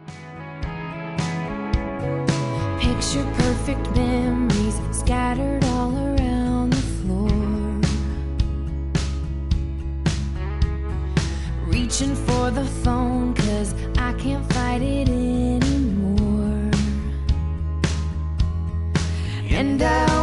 Picture perfect memories scattered all around the floor. Reaching for the phone 'cause I can't fight it anymore. And I